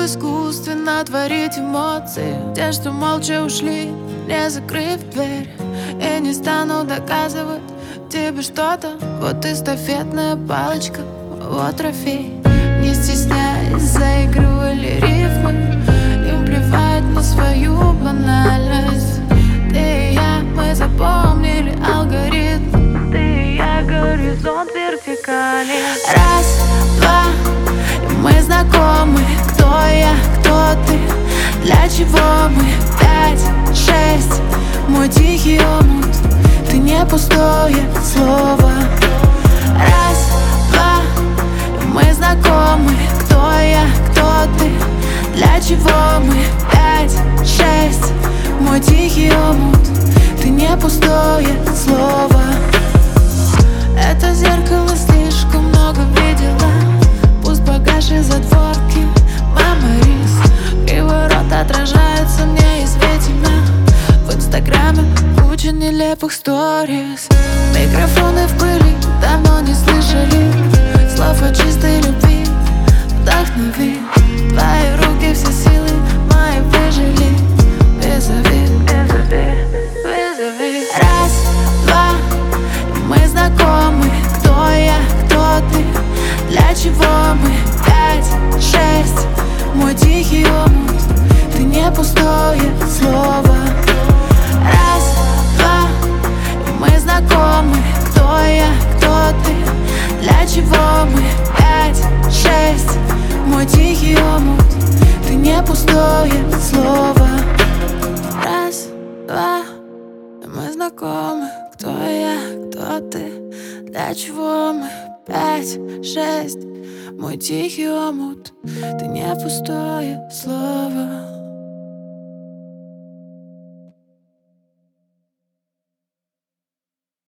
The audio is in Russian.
искусственно творить эмоции. Те, что молча ушли, не закрыв дверь. И не стану доказывать тебе что-то. Вот эстафетная палочка, вот трофей. Не стесняясь, заигрывали рифмы. Им плевать на свою банальность. Ты и я, мы запомнили алгоритм. Ты и я, горизонт вертикали. Раз, два, и мы знакомы. Кто я, кто ты, для чего мы? 5, 6, мой тихий омут. Ты не пустое слово. Раз, два, и мы знакомы. Кто я, кто ты, для чего мы? 5, 6, мой тихий омут. Ты не пустое слово. Это зеркало слишком много видела. Пусть погаши затворки, меморис. Криворот отражается мне из ветина. В инстаграме куча нелепых сторис. Микрофоны в пыли, давно не слышали слов о чистой любви. Вдохнови, твои руки все силы мои выжили. Вызови, вызови, вызови. Раз, два, и мы знакомы. Кто я, кто ты, для чего мы? 5, 6, мой тихий омут. Ты не пустое слово. Раз, два, и мы знакомы. Кто я, кто ты, для чего мы? 5, 6, мой тихий омут. Ты не пустое слово. Раз, два, и мы знакомы. Кто я, кто ты, для чего мы? 5, 6, мой тихий омут. Ты не пустое слово.